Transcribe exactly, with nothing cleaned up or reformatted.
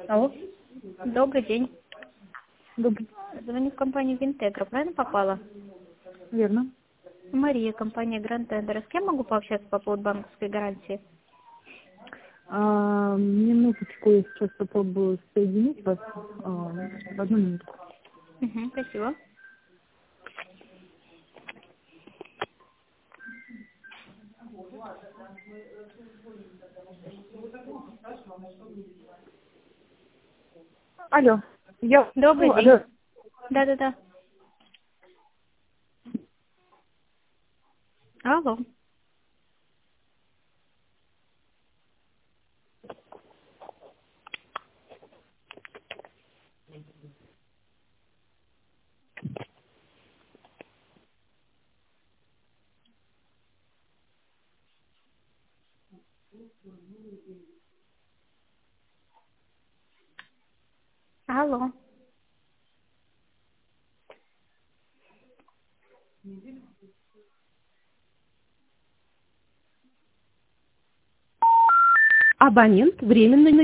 Алло, Добрый день. добрый. Звоню в компанию Винтегра. Правильно попала? Верно. Мария, компания Grand Tender. С кем могу пообщаться по поводу банковской гарантии? А, минуточку, я сейчас попробую соединить вас. А, в одну минутку. Угу, спасибо. Алло, я... Добрый ну, день. алло. Да-да-да. Алло. Алло. Абонент временно